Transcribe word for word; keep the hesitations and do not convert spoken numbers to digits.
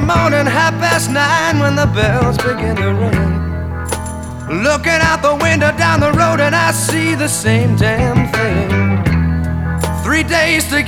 morning, half past nine, when the bells begin to ring. Looking out the window down the road and I see the same damn thing. Three days to